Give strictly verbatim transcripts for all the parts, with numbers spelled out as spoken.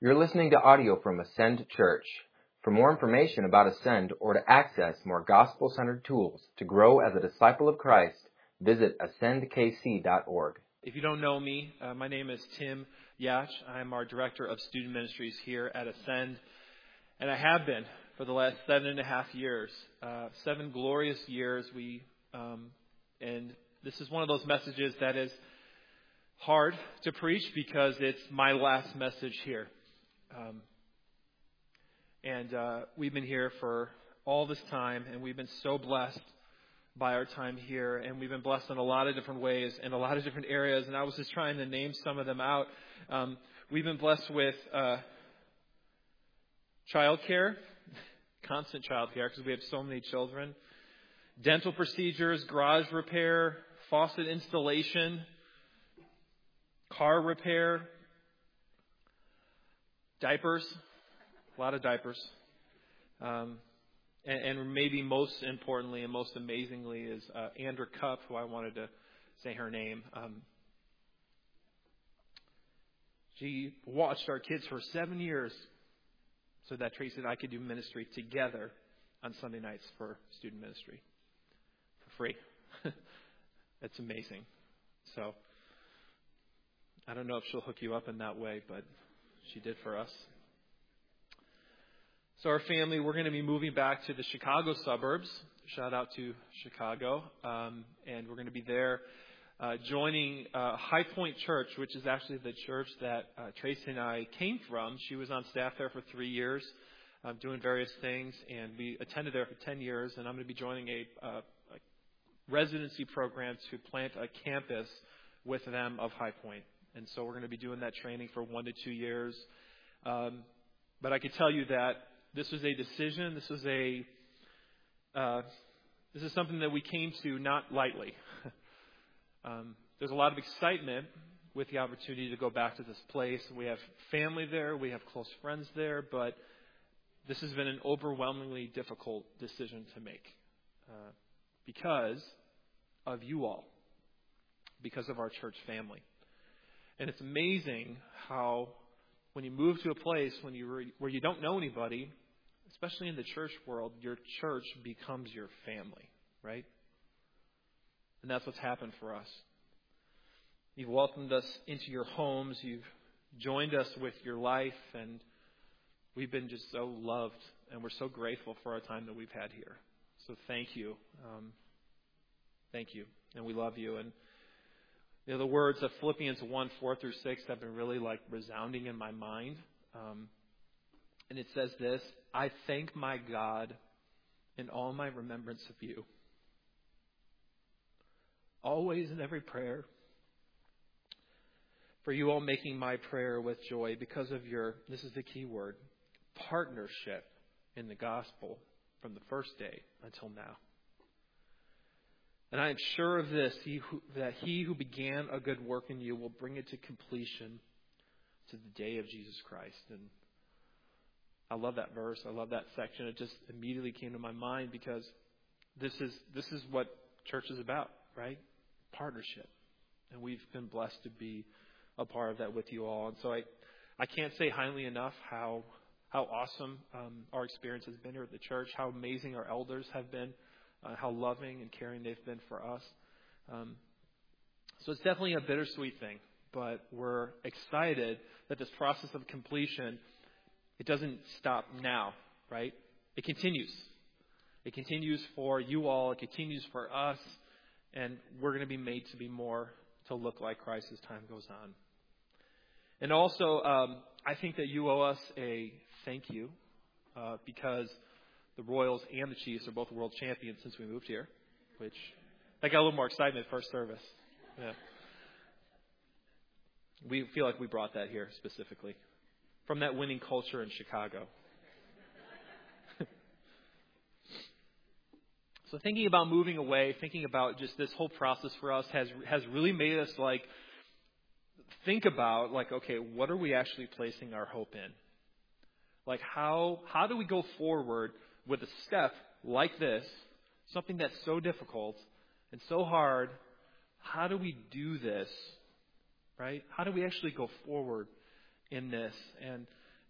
You're listening to audio from Ascend Church. For more information about Ascend or to access more gospel-centered tools to grow as a disciple of Christ, visit ascend k c dot org. If you don't know me, uh, my name is Tim Yach. I'm our Director of Student Ministries here at Ascend, and I have been for the last seven and a half years. Uh, seven glorious years. We um, and this is one of those messages that is hard to preach because it's my last message here. Um, and uh, we've been here for all this time, and we've been so blessed by our time here, and we've been blessed in a lot of different ways, in a lot of different areas, and I was just trying to name some of them out. Um, we've been blessed with uh, childcare, constant childcare, because we have so many children, dental procedures, garage repair, faucet installation, car repair, diapers, a lot of diapers. Um, and, and maybe most importantly and most amazingly is uh, Andra Cup, who I wanted to say her name. Um, she watched our kids for seven years so that Tracy and I could do ministry together on Sunday nights for student ministry for free. That's amazing. So I don't know if she'll hook you up in that way, but she did for us. So our family, we're going to be moving back to the Chicago suburbs. Shout out to Chicago. Um, and we're going to be there uh, joining uh, High Point Church, which is actually the church that uh, Tracy and I came from. She was on staff there for three years um, doing various things, and we attended there for ten years. And I'm going to be joining a, uh, a residency program to plant a campus with them of High Point. And so we're going to be doing that training for one to two years. Um, but I can tell you that this was a decision. This was a uh, this is something that we came to not lightly. um, there's a lot of excitement with the opportunity to go back to this place. We have family there. We have close friends there. But this has been an overwhelmingly difficult decision to make uh, because of you all, because of our church family. And it's amazing how when you move to a place when you re, where you don't know anybody, especially in the church world, your church becomes your family, right? And that's what's happened for us. You've welcomed us into your homes. You've joined us with your life. And we've been just so loved. And we're so grateful for our time that we've had here. So thank you. Um, thank you. And we love you. And You know, the words of Philippians one, four through six have been really like resounding in my mind. Um, and it says this: I thank my God in all my remembrance of you, always in every prayer, for you all making my prayer with joy because of your, this is the key word, partnership in the gospel from the first day until now. And I am sure of this, he who, that he who began a good work in you will bring it to completion to the day of Jesus Christ. And I love that verse. I love that section. It just immediately came to my mind because this is this is what church is about, right? Partnership. And we've been blessed to be a part of that with you all. And so I, I can't say highly enough how how awesome um, our experience has been here at the church, how amazing our elders have been. Uh, how loving and caring they've been for us. Um, so it's definitely a bittersweet thing, but we're excited that this process of completion, it doesn't stop now, right? It continues. It continues for you all. It continues for us. And we're going to be made to be more to look like Christ as time goes on. And also, um, I think that you owe us a thank you uh, because the Royals and the Chiefs are both world champions since we moved here, which I got a little more excitement first service. Yeah. We feel like we brought that here specifically from that winning culture in Chicago. So thinking about moving away, thinking about just this whole process for us has has really made us like think about like, okay, what are we actually placing our hope in? Like how how do we go forward with a step like this, something that's so difficult and so hard? How do we do this, right? How do we actually go forward in this? And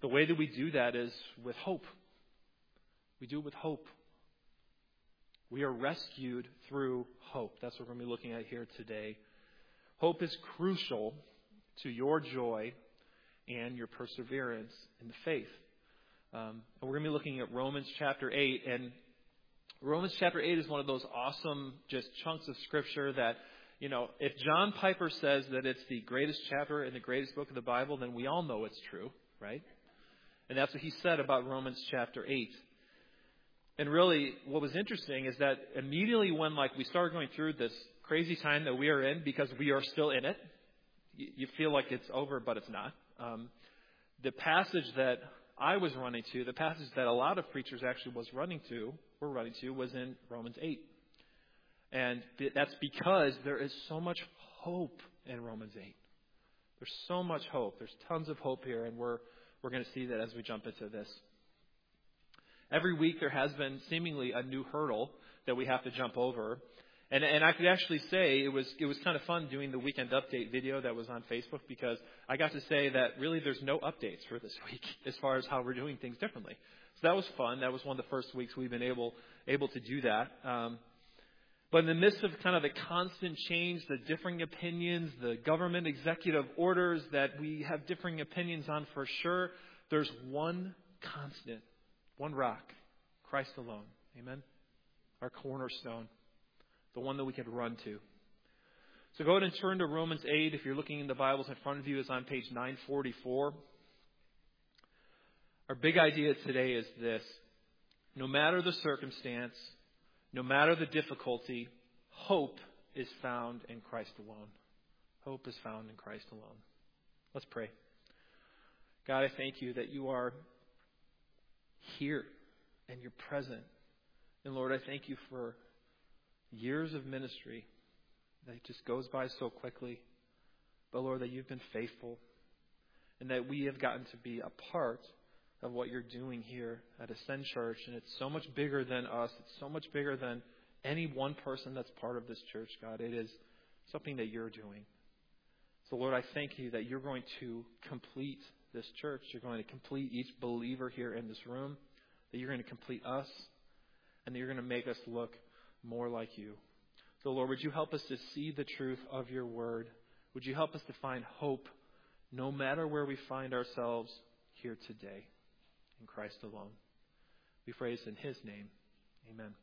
the way that we do that is with hope. We do it with hope. We are rescued through hope. That's what we're going to be looking at here today. Hope is crucial to your joy and your perseverance in the faith. Um, and we're going to be looking at Romans chapter eight. And Romans chapter eight is one of those awesome just chunks of Scripture that, you know, if John Piper says that it's the greatest chapter in the greatest book of the Bible, then we all know it's true, right? And that's what he said about Romans chapter eight. And really, what was interesting is that immediately when, like, we started going through this crazy time that we are in, because we are still in it, you, you feel like it's over, but it's not. Um, the passage that I was running to, the passage that a lot of preachers actually was running to, were running to, was in Romans eight. And that's because there is so much hope in Romans eight. There's so much hope. There's tons of hope here, and we're we're going to see that as we jump into this. Every week there has been seemingly a new hurdle that we have to jump over. And and I could actually say it was it was kind of fun doing the weekend update video that was on Facebook, because I got to say that really there's no updates for this week as far as how we're doing things differently. So that was fun. That was one of the first weeks we've been able able to do that. Um, but in the midst of kind of the constant change, the differing opinions, the government executive orders that we have differing opinions on for sure, there's one constant, one rock, Christ alone. Amen? Our cornerstone. The one that we can run to. So go ahead and turn to Romans eight. If you're looking in the Bibles in front of you, it's on page nine forty-four. Our big idea today is this. No matter the circumstance, no matter the difficulty, hope is found in Christ alone. Hope is found in Christ alone. Let's pray. God, I thank you that you are here and you're present. And Lord, I thank you for years of ministry that just goes by so quickly. But Lord, that you've been faithful and that we have gotten to be a part of what you're doing here at Ascend Church. And it's so much bigger than us. It's so much bigger than any one person that's part of this church, God. It is something that you're doing. So Lord, I thank you that you're going to complete this church. You're going to complete each believer here in this room. That you're going to complete us. And that you're going to make us look more like you. So Lord, would you help us to see the truth of your word? Would you help us to find hope no matter where we find ourselves here today? In Christ alone. We pray this in his name. Amen.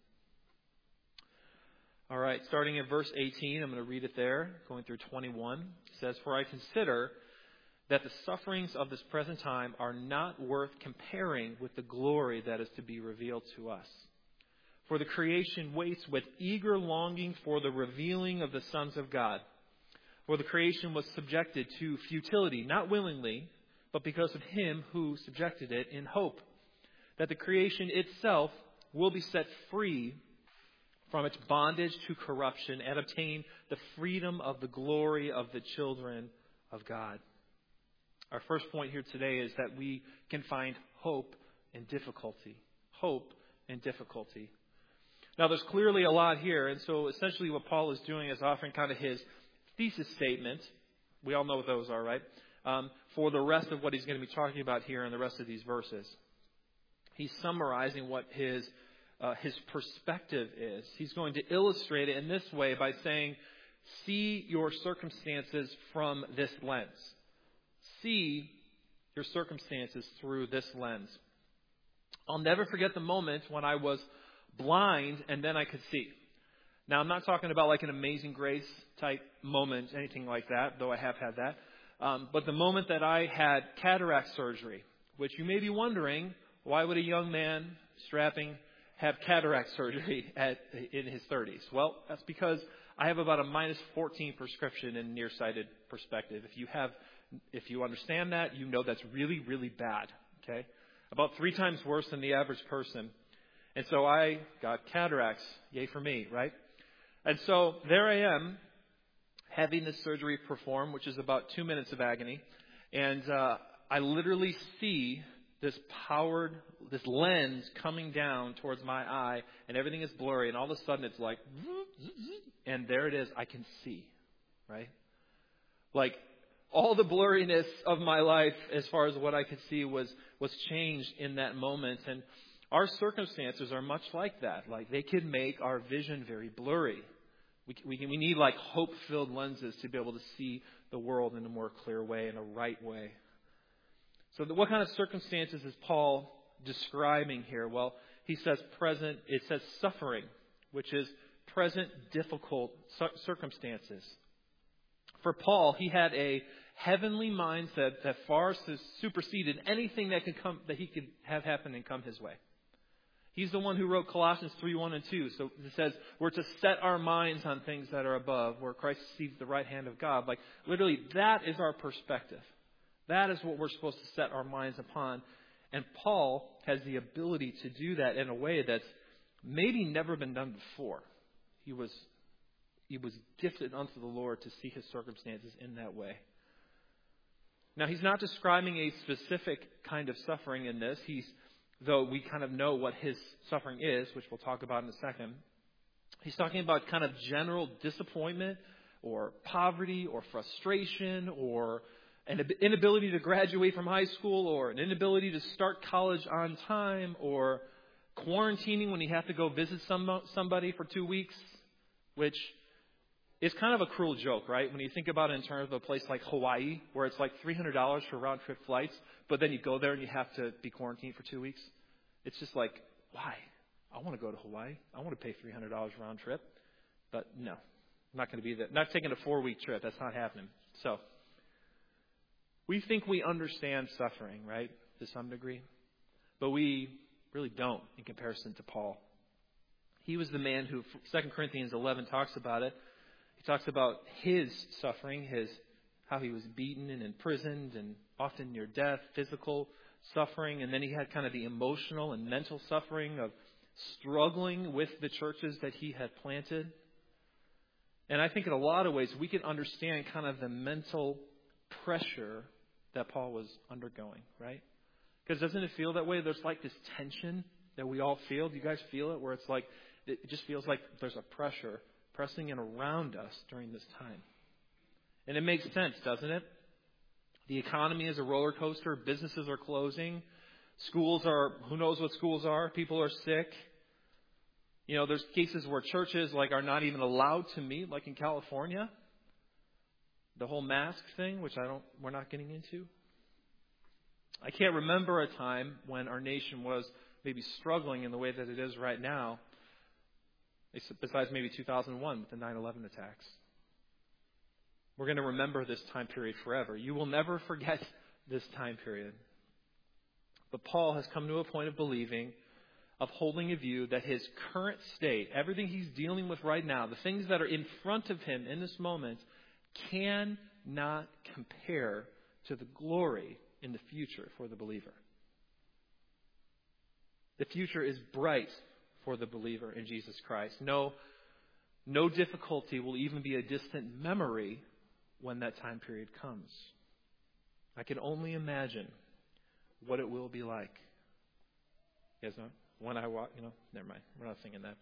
All right, starting at verse eighteen, I'm going to read it there, going through twenty-one. It says, "For I consider that the sufferings of this present time are not worth comparing with the glory that is to be revealed to us. For the creation waits with eager longing for the revealing of the sons of God. For the creation was subjected to futility, not willingly, but because of him who subjected it, in hope that the creation itself will be set free from its bondage to corruption and obtain the freedom of the glory of the children of God." Our first point here today is that we can find hope in difficulty. Hope in difficulty. Now, there's clearly a lot here, and so essentially what Paul is doing is offering kind of his thesis statement. We all know what those are, right? Um, for the rest of what he's going to be talking about here in the rest of these verses. He's summarizing what his uh, his perspective is. He's going to illustrate it in this way by saying, see your circumstances from this lens. See your circumstances through this lens. I'll never forget the moment when I was blind and then I could see. Now, I'm not talking about like an Amazing Grace type moment, anything like that, though I have had that. Um, but the moment that I had cataract surgery, which you may be wondering, why would a young man strapping have cataract surgery at in his thirties? Well, that's because I have about a minus fourteen prescription in nearsighted perspective. If you have, if you understand that, you know that's really, really bad. Okay, about three times worse than the average person. And so I got cataracts. Yay for me, right? And so there I am, having this surgery performed, which is about two minutes of agony. And uh, I literally see this powered, this lens coming down towards my eye, and everything is blurry. And all of a sudden it's like, and there it is. I can see, right? Like all the blurriness of my life, as far as what I could see, was was changed in that moment. And our circumstances are much like that. Like, they could make our vision very blurry. We we, we need like hope-filled lenses to be able to see the world in a more clear way, in a right way. So the, what kind of circumstances is Paul describing here? Well, he says present, it says suffering, which is present difficult circumstances. For Paul, he had a heavenly mindset that far superseded anything that could come, that he could have happen and come his way. He's the one who wrote Colossians three, one and two. So it says we're to set our minds on things that are above, where Christ sees the right hand of God. Like, literally, that is our perspective. That is what we're supposed to set our minds upon. And Paul has the ability to do that in a way that's maybe never been done before. He was he was gifted unto the Lord to see his circumstances in that way. Now, he's not describing a specific kind of suffering in this. He's, though we kind of know what his suffering is, which we'll talk about in a second. He's talking about kind of general disappointment or poverty or frustration or an inability to graduate from high school or an inability to start college on time or quarantining when you have to go visit some somebody for two weeks, which is kind of a cruel joke, right? When you think about it in terms of a place like Hawaii, where it's like three hundred dollars for round-trip flights, but then you go there and you have to be quarantined for two weeks. It's just like, why? I want to go to Hawaii. I want to pay three hundred dollars round-trip. But no, I'm not going to be there. Not taking a four-week trip. That's not happening. So we think we understand suffering, right, to some degree. But we really don't in comparison to Paul. He was the man who, Second Corinthians eleven talks about it. He talks about his suffering, his how he was beaten and imprisoned and often near death, physical suffering. And then he had kind of the emotional and mental suffering of struggling with the churches that he had planted. And I think in a lot of ways we can understand kind of the mental pressure that Paul was undergoing, right? Because doesn't it feel that way? There's like this tension that we all feel. Do you guys feel it? Where it's like, it just feels like there's a pressure pressing in around us during this time. And it makes sense, doesn't it? The economy is a roller coaster. Businesses are closing. Schools are, who knows what schools are? People are sick. You know, there's cases where churches like are not even allowed to meet, like in California. The whole mask thing, which I don't, we're not getting into. I can't remember a time when our nation was maybe struggling in the way that it is right now, besides maybe two thousand one with the nine eleven attacks. We're going to remember this time period forever. You will never forget this time period. But Paul has come to a point of believing, of holding a view that his current state, everything he's dealing with right now, the things that are in front of him in this moment, cannot compare to the glory in the future for the believer. The future is bright for the believer in Jesus Christ. No, no difficulty will even be a distant memory when that time period comes. I can only imagine what it will be like. You guys know? When I walk, you know, never mind. We're not singing that.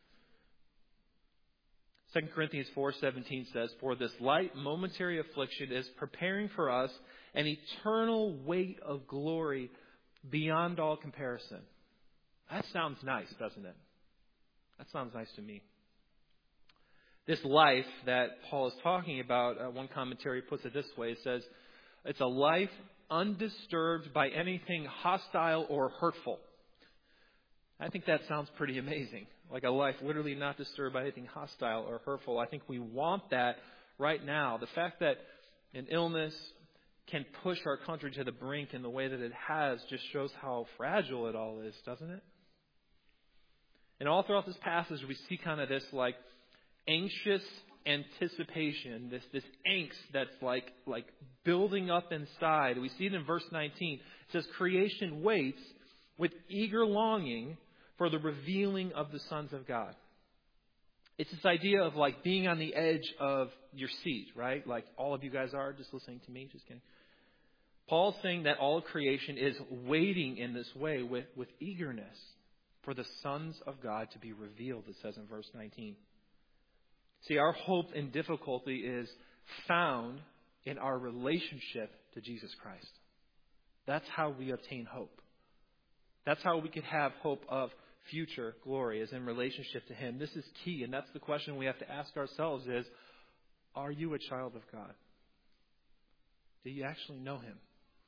Second Corinthians four seventeen says, "For this light momentary affliction is preparing for us an eternal weight of glory beyond all comparison." That sounds nice, doesn't it? That sounds nice to me. This life that Paul is talking about, uh, one commentary puts it this way. It says, it's a life undisturbed by anything hostile or hurtful. I think that sounds pretty amazing. Like a life literally not disturbed by anything hostile or hurtful. I think we want that right now. The fact that an illness can push our country to the brink in the way that it has just shows how fragile it all is, doesn't it? And all throughout this passage, we see kind of this like anxious anticipation, this this angst that's like like building up inside. We see it in verse nineteen. It says, "Creation waits with eager longing for the revealing of the sons of God." It's this idea of like being on the edge of your seat, right? Like all of you guys are just listening to me. Just kidding. Paul's saying that all of creation is waiting in this way with, with eagerness for the sons of God to be revealed, it says in verse nineteen. See, our hope in difficulty is found in our relationship to Jesus Christ. That's how we obtain hope. That's how we could have hope of future glory, is in relationship to Him. This is key, and that's the question we have to ask ourselves is, are you a child of God? Do you actually know Him?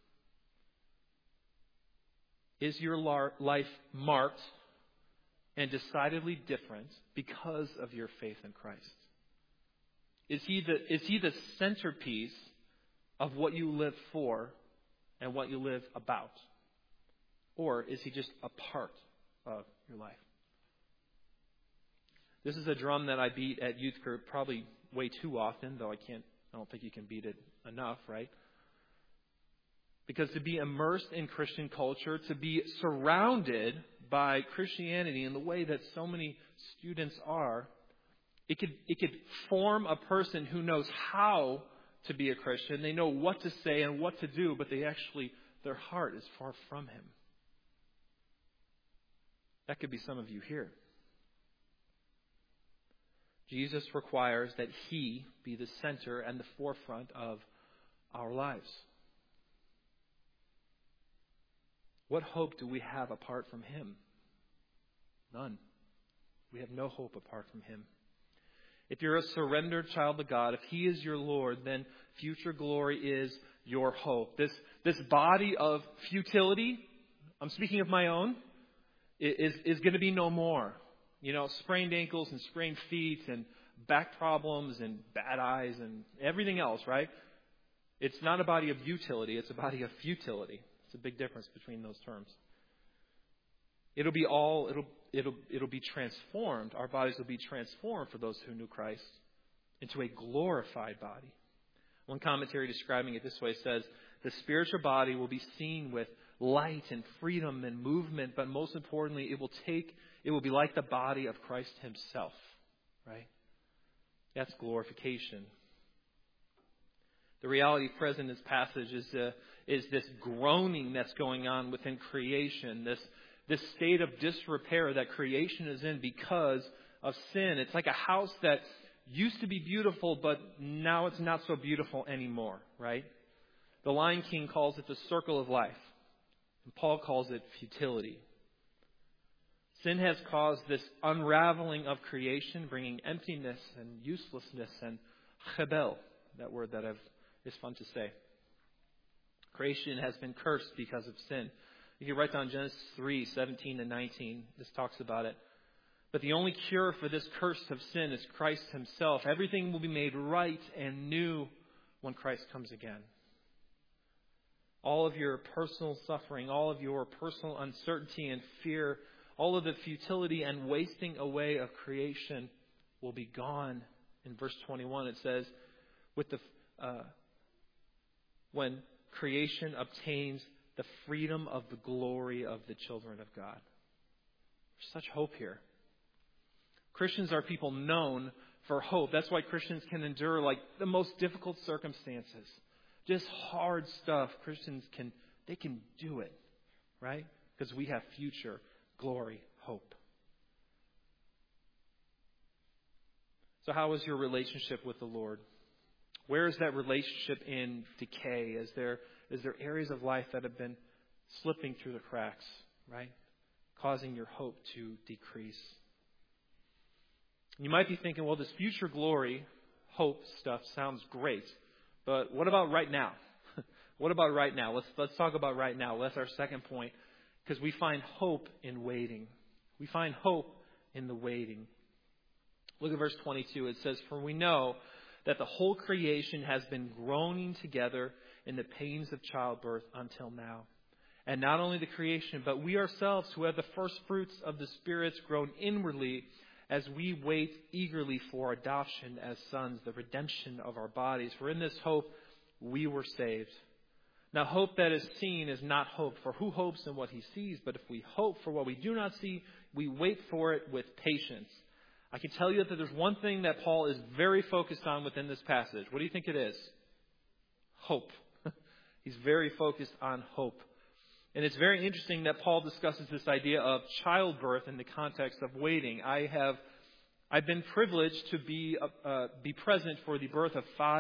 Is your life marked and decidedly different because of your faith in Christ? Is He the, is He the centerpiece of what you live for and what you live about? Or is He just a part of your life? This is a drum that I beat at youth group probably way too often, though I can't, I don't think you can beat it enough, right? Because to be immersed in Christian culture, to be surrounded by Christianity in the way that so many students are, it could it could form a person who knows how to be a Christian. They know what to say and what to do, but they actually, their heart is far from Him. That could be some of you here. Jesus requires that He be the center and the forefront of our lives. What hope do we have apart from Him? None. We have no hope apart from Him. If you're a surrendered child of God, if He is your Lord, then future glory is your hope. This, this body of futility, I'm speaking of my own, is, is going to be no more. You know, sprained ankles and sprained feet and back problems and bad eyes and everything else, right? It's not a body of utility, it's a body of futility. It's a big difference between those terms. It'll be all, it'll, it'll, it'll be transformed. Our bodies will be transformed for those who knew Christ into a glorified body. One commentary describing it this way says, the spiritual body will be seen with light and freedom and movement, but most importantly, it will take, it will be like the body of Christ Himself, right? That's glorification. The reality present in this passage is uh, is this groaning that's going on within creation, this this state of disrepair that creation is in because of sin. It's like a house that used to be beautiful, but now it's not so beautiful anymore, right? The Lion King calls it the circle of life, and Paul calls it futility. Sin has caused this unraveling of creation, bringing emptiness and uselessness and chebel, that word that I've, is fun to say. Creation has been cursed because of sin. You can write down Genesis three, seventeen and nineteen. This talks about it. But the only cure for this curse of sin is Christ Himself. Everything will be made right and new when Christ comes again. All of your personal suffering, all of your personal uncertainty and fear, all of the futility and wasting away of creation will be gone. In verse twenty-one it says, with the uh, when creation obtains the freedom of the glory of the children of God. There's such hope here. Christians are people known for hope. That's why Christians can endure like the most difficult circumstances. Just hard stuff. Christians can, they can do it, right? Because we have future glory, hope. So how is your relationship with the Lord? Where is that relationship in decay? Is there is there areas of life that have been slipping through the cracks, right? Causing your hope to decrease. You might be thinking, well, this future glory, hope stuff sounds great. But what about right now? What about right now? Let's let's talk about right now. That's our second point. Because we find hope in waiting. We find hope in the waiting. Look at verse twenty-two. It says, for we know that the whole creation has been groaning together in the pains of childbirth until now. And not only the creation, but we ourselves who have the first fruits of the spirits groan inwardly as we wait eagerly for adoption as sons, the redemption of our bodies. For in this hope we were saved. Now hope that is seen is not hope, for who hopes in what he sees? But if we hope for what we do not see, we wait for it with patience. I can tell you that there's one thing that Paul is very focused on within this passage. What do you think it is? Hope. He's very focused on hope. And it's very interesting that Paul discusses this idea of childbirth in the context of waiting. I have, I've been privileged to be uh, be present for the birth of five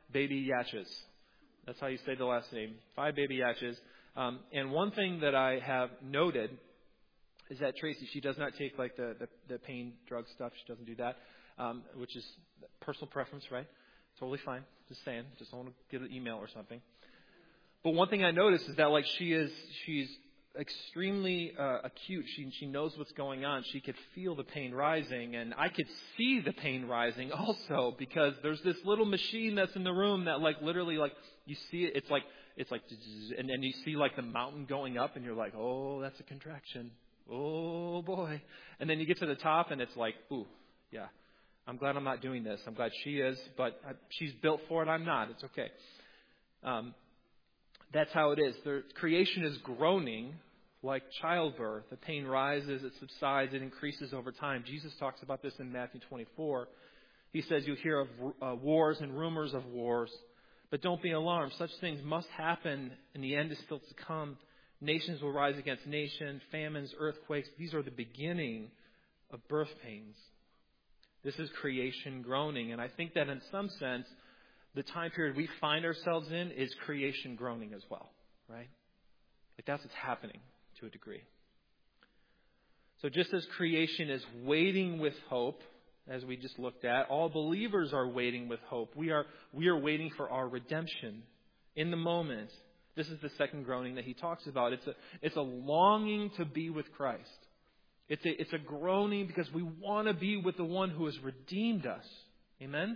baby Yatches. That's how you say the last name. Five baby Yatches. Um, and one thing that I have noted is that Tracy, she does not take like the, the, the pain drug stuff. She doesn't do that, um, which is personal preference, right? Totally fine. Just saying. Just don't want to get an email or something. But one thing I noticed is that like she is, she's extremely uh, acute. She she knows what's going on. She could feel the pain rising, and I could see the pain rising also because there's this little machine that's in the room that like literally like you see it. It's like it's like and then you see like the mountain going up, and you're like, oh, that's a contraction. Oh boy. And then you get to the top, and it's like, ooh, yeah. I'm glad I'm not doing this. I'm glad she is, but I, she's built for it. I'm not. It's okay. Um, That's how it is. The creation is groaning like childbirth. The pain rises, it subsides, it increases over time. Jesus talks about this in Matthew twenty-four. He says, you hear of uh, wars and rumors of wars, but don't be alarmed. Such things must happen, and the end is still to come. Nations will rise against nation, famines, earthquakes. These are the beginning of birth pains. This is creation groaning. And I think that in some sense, the time period we find ourselves in is creation groaning as well, right? Like that's what's happening to a degree. So just as creation is waiting with hope, as we just looked at, all believers are waiting with hope. We are we are waiting for our redemption in the moment. This is the second groaning that he talks about. It's a it's a longing to be with Christ. It's a it's a groaning because we want to be with the one who has redeemed us. Amen.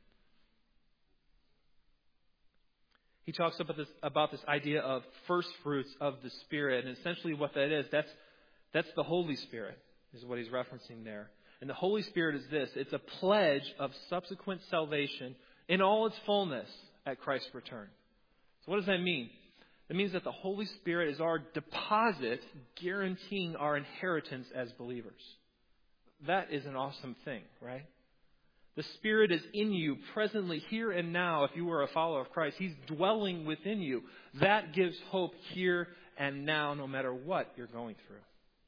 He talks about this about this idea of first fruits of the Spirit, and essentially what that is, that's that's the Holy Spirit, is what he's referencing there. And the Holy Spirit is this: it's a pledge of subsequent salvation in all its fullness at Christ's return. So what does that mean? It means that the Holy Spirit is our deposit guaranteeing our inheritance as believers. That is an awesome thing, right? The Spirit is in you presently, here and now. If you are a follower of Christ, He's dwelling within you. That gives hope here and now, no matter what you're going through.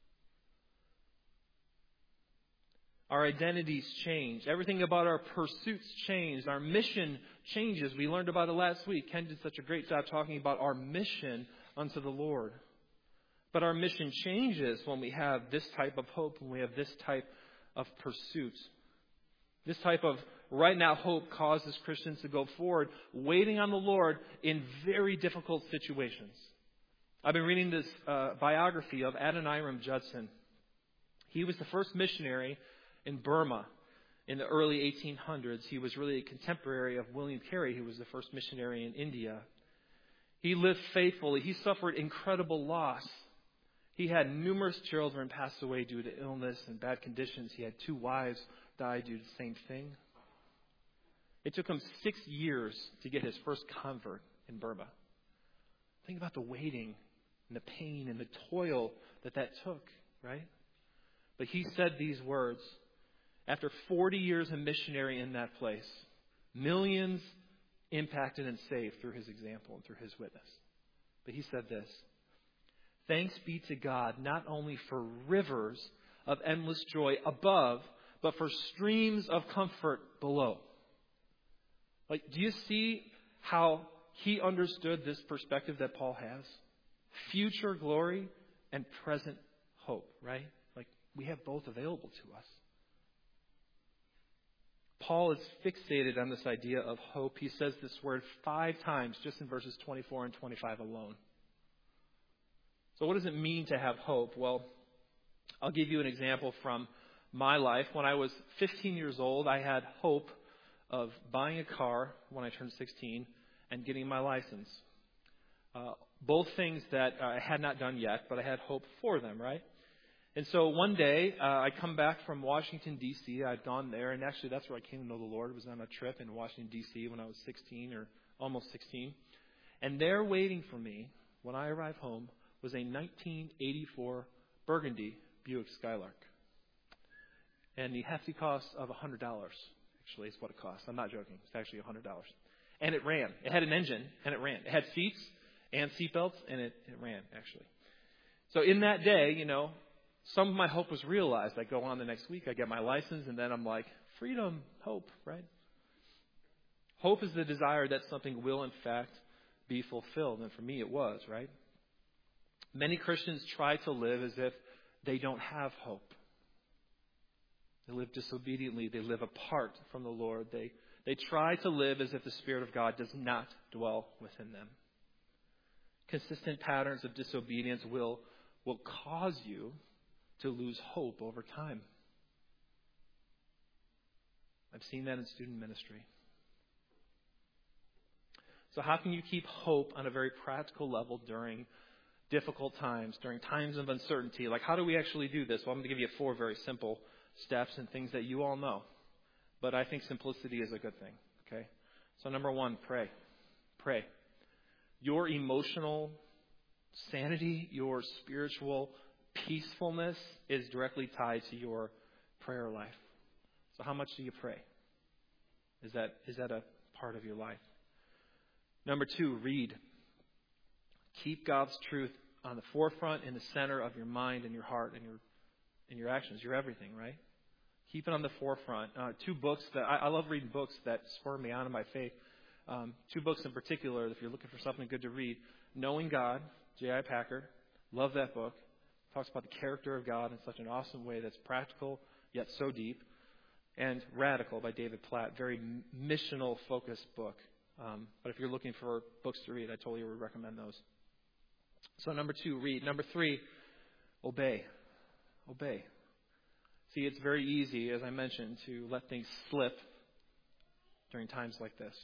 Our identities change. Everything about our pursuits change. Our mission changes. We learned about it last week. Ken did such a great job talking about our mission unto the Lord. But our mission changes when we have this type of hope, when we have this type of pursuit. This type of right now hope causes Christians to go forward, waiting on the Lord in very difficult situations. I've been reading this uh, biography of Adoniram Judson. He was the first missionary in Burma in the early eighteen hundreds. He was really a contemporary of William Carey, who was the first missionary in India. He lived faithfully. He suffered incredible loss. He had numerous children pass away due to illness and bad conditions. He had two wives die due to the same thing. It took him six years to get his first convert in Burma. Think about the waiting and the pain and the toil that that took, right? But he said these words. After forty years of missionary in that place, millions impacted and saved through his example and through his witness. But he said this: thanks be to God not only for rivers of endless joy above, but for streams of comfort below. Like, do you see how he understood this perspective that Paul has? Future glory and present hope, right? Like, we have both available to us. Paul is fixated on this idea of hope. He says this word five times just in verses twenty-four and twenty-five alone. So what does it mean to have hope? Well, I'll give you an example from my life. When I was fifteen years old, I had hope of buying a car when I turned sixteen and getting my license. Uh, both things that I had not done yet, but I had hope for them, right? And so one day, uh, I come back from Washington, D C I'd gone there, and actually that's where I came to know the Lord. It was on a trip in Washington, D C when I was sixteen or almost sixteen. And there waiting for me when I arrived home was a nineteen eighty-four Burgundy Buick Skylark. And the hefty cost of one hundred dollars, actually, is what it cost. I'm not joking. It's actually one hundred dollars. And it ran. It had an engine, and it ran. It had seats and seatbelts, and it, it ran, actually. So in that day, you know, some of my hope was realized. I go on the next week, I get my license, and then I'm like, freedom, hope, right? Hope is the desire that something will, in fact, be fulfilled. And for me, it was, right? Many Christians try to live as if they don't have hope. They live disobediently. They live apart from the Lord. They, they try to live as if the Spirit of God does not dwell within them. Consistent patterns of disobedience will, will cause you to lose hope over time. I've seen that in student ministry. So how can you keep hope on a very practical level during difficult times, during times of uncertainty? Like, how do we actually do this? Well, I'm going to give you four very simple steps and things that you all know. But I think simplicity is a good thing, okay? So number one, pray. Pray. Your emotional sanity, your spiritual peacefulness is directly tied to your prayer life. So how much do you pray? Is that is that a part of your life? Number two, read. Keep God's truth on the forefront, in the center of your mind and your heart and your and your actions, your everything, right? Keep it on the forefront. Uh, two books that I, I love reading books that spur me on in my faith. Um, two books in particular, if you're looking for something good to read. Knowing God, J I Packer. Love that book. Talks about the character of God in such an awesome way that's practical yet so deep. And Radical by David Platt. Very missional focused book. Um, but if you're looking for books to read, I totally would recommend those. So number two, read. Number three, obey. Obey. See, it's very easy, as I mentioned, to let things slip during times like this.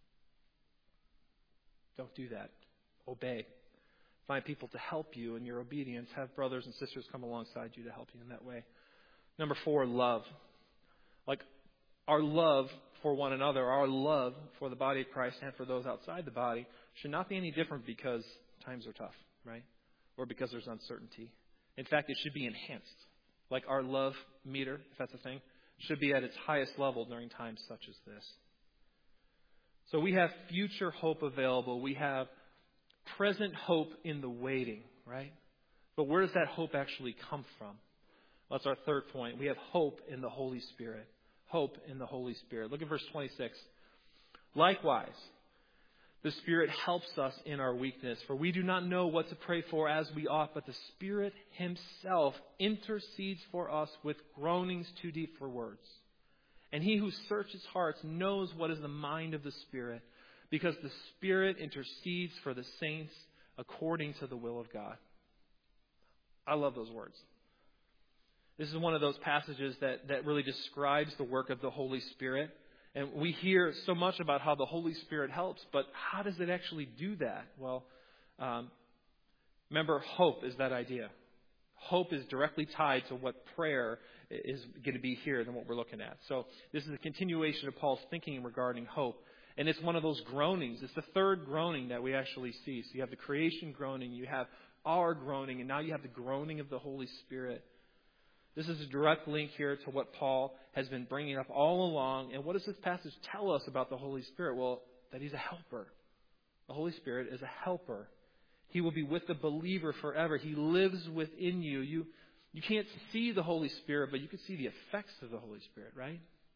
Don't do that. Obey. Find people to help you in your obedience. Have brothers and sisters come alongside you to help you in that way. Number four, love. Like our love for one another, our love for the body of Christ and for those outside the body should not be any different because times are tough, right? Or because there's uncertainty. In fact, it should be enhanced. Like our love meter, if that's a thing, should be at its highest level during times such as this. So we have future hope available. We have present hope in the waiting, right? But where does that hope actually come from? Well, that's our third point. We have hope in the Holy Spirit. Hope in the Holy Spirit. Look at verse twenty-six. Likewise, the Spirit helps us in our weakness, for we do not know what to pray for as we ought, but the Spirit Himself intercedes for us with groanings too deep for words. And He who searches hearts knows what is the mind of the Spirit, because the Spirit intercedes for the saints according to the will of God. I love those words. This is one of those passages that, that really describes the work of the Holy Spirit. And we hear so much about how the Holy Spirit helps, but how does it actually do that? Well, um, remember, hope is that idea. Hope is directly tied to what prayer is going to be here than what we're looking at. So this is a continuation of Paul's thinking regarding hope. And it's one of those groanings. It's the third groaning that we actually see. So you have the creation groaning, you have our groaning, and now you have the groaning of the Holy Spirit. This is a direct link here to what Paul has been bringing up all along. And what does this passage tell us about the Holy Spirit? Well, that He's a helper. The Holy Spirit is a helper. He will be with the believer forever. He lives within you. You, you can't see the Holy Spirit, but you can see the effects of the Holy Spirit, right?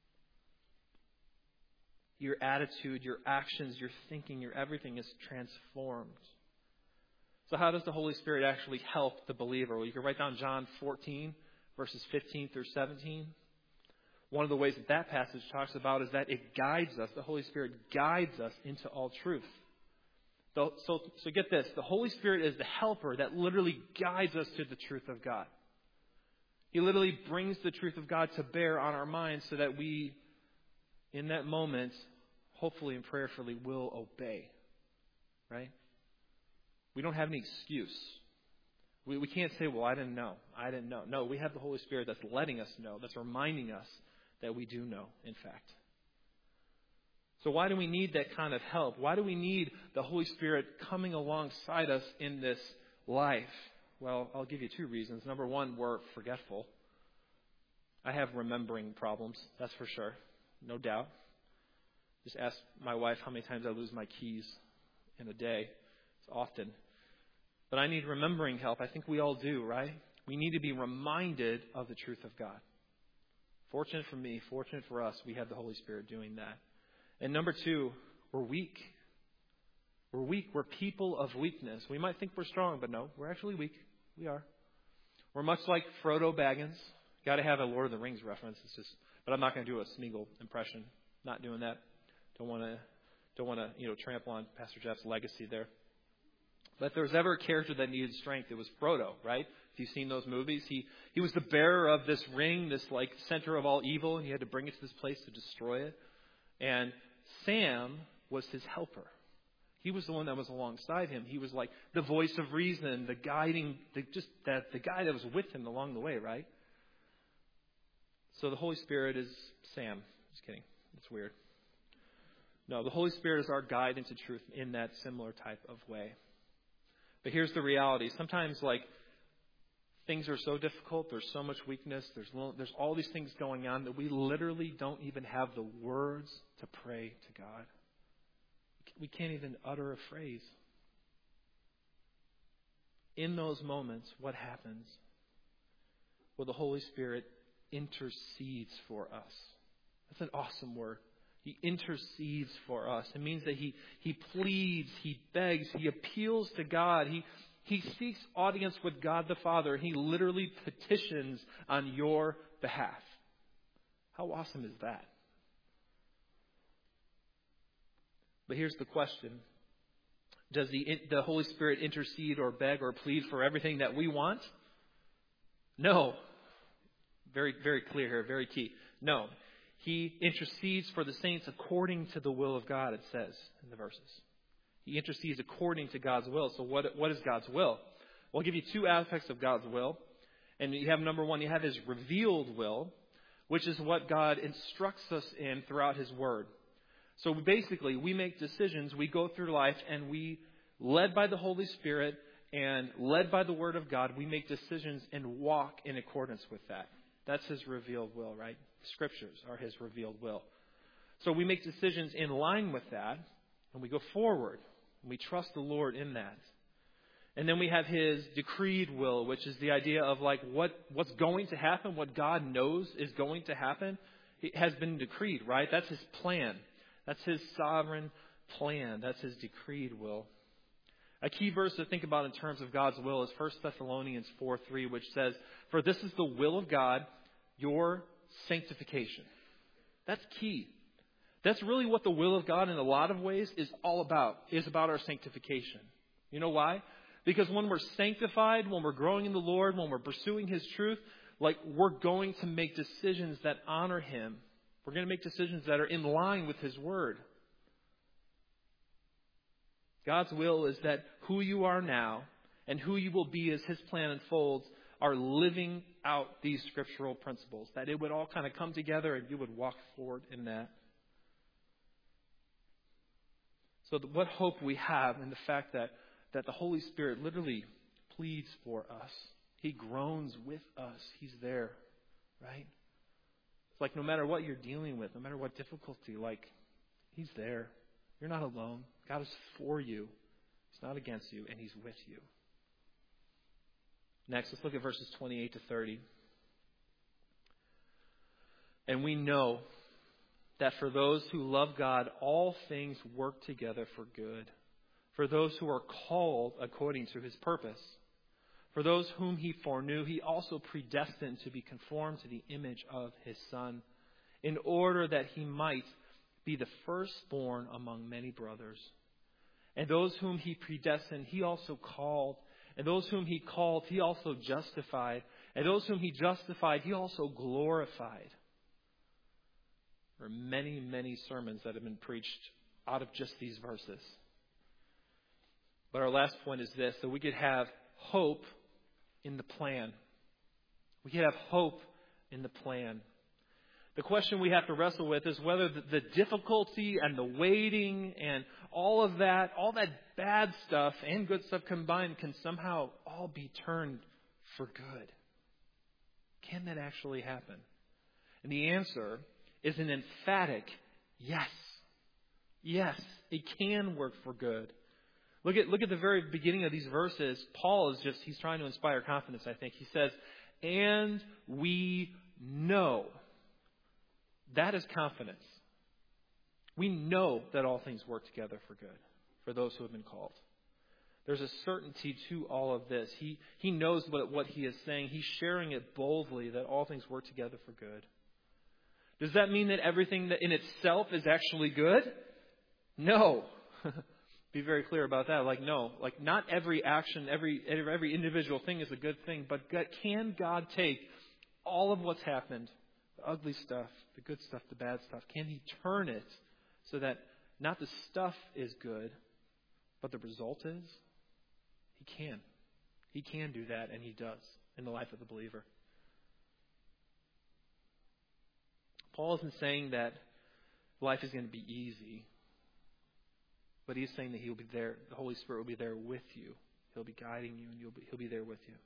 Your attitude, your actions, your thinking, your everything is transformed. So how does the Holy Spirit actually help the believer? Well, you can write down John fourteen. Verses fifteen through seventeen. One of the ways that that passage talks about is that it guides us. The Holy Spirit guides us into all truth. So, so, so get this. The Holy Spirit is the helper that literally guides us to the truth of God. He literally brings the truth of God to bear on our minds so that we, in that moment, hopefully and prayerfully, will obey. Right? We don't have any excuse. We we can't say, well, I didn't know. I didn't know. No, we have the Holy Spirit that's letting us know, that's reminding us that we do know, in fact. So why do we need that kind of help? Why do we need the Holy Spirit coming alongside us in this life? Well, I'll give you two reasons. Number one, we're forgetful. I have remembering problems, that's for sure. No doubt. Just ask my wife how many times I lose my keys in a day. It's often. But I need remembering help. I think we all do, right? We need to be reminded of the truth of God. Fortunate for me, fortunate for us, we have the Holy Spirit doing that. And number two, we're weak. We're weak. We're people of weakness. We might think we're strong, but no, we're actually weak. We are. We're much like Frodo Baggins. Got to have a Lord of the Rings reference. It's just, but I'm not going to do a Smeagol impression. Not doing that. Don't want to, don't want to, you know, trample on Pastor Jeff's legacy there. But if there was ever a character that needed strength, it was Frodo, right? If you've seen those movies, he he was the bearer of this ring, this like center of all evil, and he had to bring it to this place to destroy it. And Sam was his helper. He was the one that was alongside him. He was like the voice of reason, the guiding, the, just that the guy that was with him along the way, right? So the Holy Spirit is Sam. Just kidding. It's weird. No, the Holy Spirit is our guide into truth in that similar type of way. But here's the reality. Sometimes, like, things are so difficult. There's so much weakness. There's there's all these things going on that we literally don't even have the words to pray to God. We can't even utter a phrase. In those moments, what happens? Well, the Holy Spirit intercedes for us. That's an awesome word. He intercedes for us. It means that he, he pleads, he begs, he appeals to God. He, he seeks audience with God the Father. He literally petitions on your behalf. How awesome is that? But here's the question. Does the, the Holy Spirit intercede or beg or plead for everything that we want? No. Very, very clear here, very key. No. He intercedes for the saints according to the will of God, it says in the verses. He intercedes according to God's will. So what, what is God's will? Well, I'll give you two aspects of God's will. And you have number one, you have His revealed will, which is what God instructs us in throughout His Word. So basically, we make decisions, we go through life, and we, led by the Holy Spirit and led by the Word of God, we make decisions and walk in accordance with that. That's His revealed will, right? Scriptures are His revealed will. So we make decisions in line with that, and we go forward. And we trust the Lord in that. And then we have His decreed will, which is the idea of like what, what's going to happen, what God knows is going to happen. It has been decreed, right? That's His plan. That's His sovereign plan. That's His decreed will. A key verse to think about in terms of God's will is First Thessalonians four three, which says, "For this is the will of God, your sanctification." That's key. That's really what the will of God in a lot of ways is all about, is about our sanctification. You know why? Because when we're sanctified, when we're growing in the Lord, when we're pursuing His truth, like we're going to make decisions that honor Him. We're going to make decisions that are in line with His Word. God's will is that who you are now and who you will be as His plan unfolds are living out these scriptural principles. That it would all kind of come together and you would walk forward in that. So what hope we have in the fact that, that the Holy Spirit literally pleads for us. He groans with us. He's there, right? It's like no matter what you're dealing with, no matter what difficulty, like He's there. You're not alone. God is for you. He's not against you, and He's with you. Next, let's look at verses twenty-eight to thirty. "And we know that for those who love God, all things work together for good, for those who are called according to His purpose. For those whom He foreknew, He also predestined to be conformed to the image of His Son, in order that He might be the firstborn among many brothers. And those whom He predestined, He also called. And those whom He called, He also justified. And those whom He justified, He also glorified." There are many, many sermons that have been preached out of just these verses. But our last point is this, that we could have hope in the plan. We could have hope in the plan. The question we have to wrestle with is whether the, the difficulty and the waiting and all of that, all that bad stuff and good stuff combined can somehow all be turned for good. Can that actually happen? And the answer is an emphatic yes. Yes, it can work for good. Look at, look at the very beginning of these verses. Paul is just, he's trying to inspire confidence, I think. He says, "And we know." That is confidence. We know that all things work together for good, for those who have been called. There's a certainty to all of this. He, he knows what, what he is saying. He's sharing it boldly, that all things work together for good. Does that mean that everything that in itself is actually good? No. Be very clear about that. Like, no. Like, not every action, every every individual thing is a good thing. But God, can God take all of what's happened, the ugly stuff, the good stuff, the bad stuff, can He turn it so that not the stuff is good, but the result is? He can. He can do that, and He does in the life of the believer. Paul isn't saying that life is going to be easy, but he's saying that He'll be there. The Holy Spirit will be there with you. He'll be guiding you, and you'll be, He'll be there with you.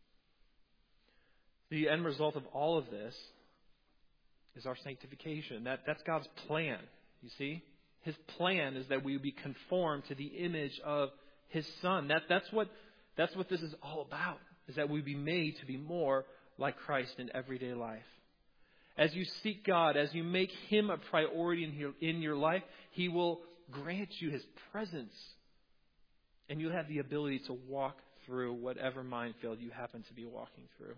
The end result of all of this is our sanctification. That, that's God's plan, you see? His plan is that we be conformed to the image of His Son. That, that's what, that's what this is all about, is that we be made to be more like Christ in everyday life. As you seek God, as you make Him a priority in your, in your life, He will grant you His presence. And you'll have the ability to walk through whatever minefield you happen to be walking through.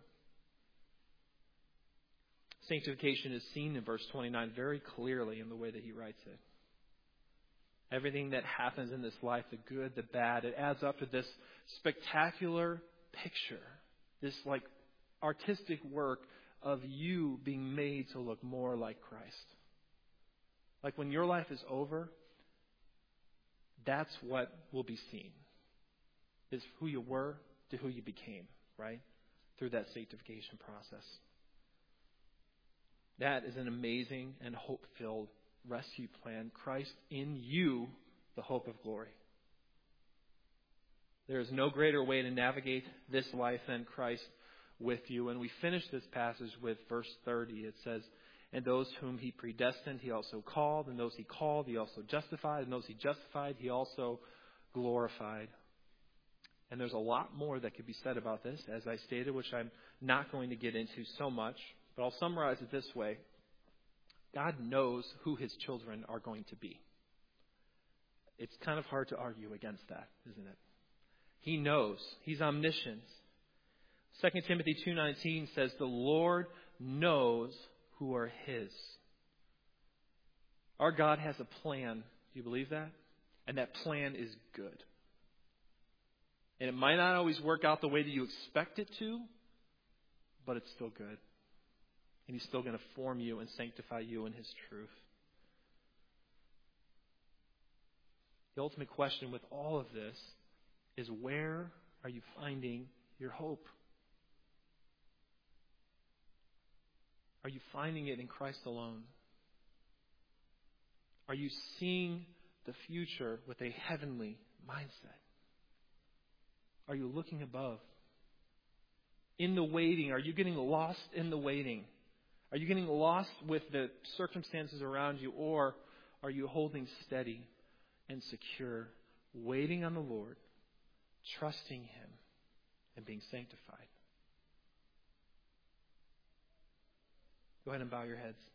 Sanctification is seen in verse twenty-nine very clearly in the way that he writes it. Everything that happens in this life, the good, the bad, it adds up to this spectacular picture. This like artistic work of you being made to look more like Christ. Like when your life is over, that's what will be seen. Is who you were to who you became, right? Through that sanctification process. That is an amazing and hope-filled rescue plan. Christ in you, the hope of glory. There is no greater way to navigate this life than Christ with you. And we finish this passage with verse thirty. It says, and those whom He predestined, He also called. And those He called, He also justified. And those He justified, He also glorified. And there's a lot more that could be said about this, as I stated, which I'm not going to get into so much. But I'll summarize it this way. God knows who His children are going to be. It's kind of hard to argue against that, isn't it? He knows. He's omniscient. Second Timothy two nineteen says, the Lord knows who are His. Our God has a plan. Do you believe that? And that plan is good. And it might not always work out the way that you expect it to, but it's still good. And He's still going to form you and sanctify you in His truth. The ultimate question with all of this is, where are you finding your hope? Are you finding it in Christ alone? Are you seeing the future with a heavenly mindset? Are you looking above? In the waiting, are you getting lost in the waiting? Are you getting lost with the circumstances around you, or are you holding steady and secure, waiting on the Lord, trusting Him, and being sanctified? Go ahead and bow your heads.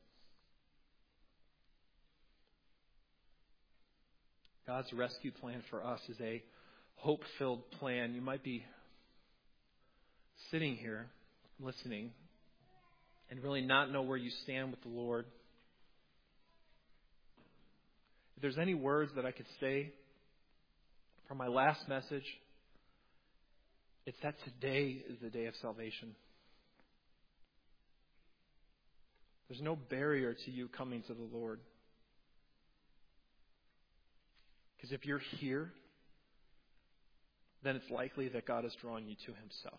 God's rescue plan for us is a hope-filled plan. You might be sitting here listening and really not know where you stand with the Lord. If there's any words that I could say from my last message, it's that today is the day of salvation. There's no barrier to you coming to the Lord. Because if you're here, then it's likely that God is drawing you to Himself.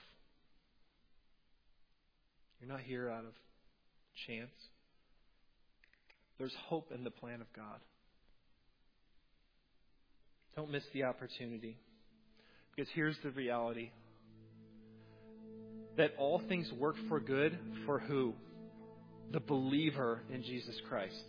You're not here out of chance. There's hope in the plan of God. Don't miss the opportunity. Because here's the reality. That all things work for good for who? The believer in Jesus Christ.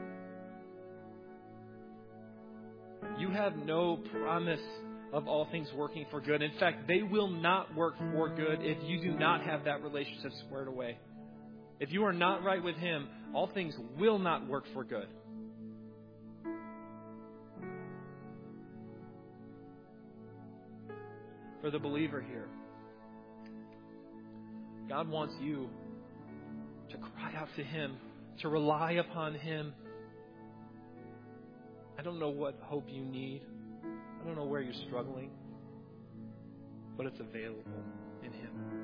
You have no promise of all things working for good. In fact, they will not work for good if you do not have that relationship squared away. If you are not right with Him, all things will not work for good. for the believer here. God wants you to cry out to Him, to rely upon Him. I don't know what hope you need. I don't know where you're struggling, but it's available in Him.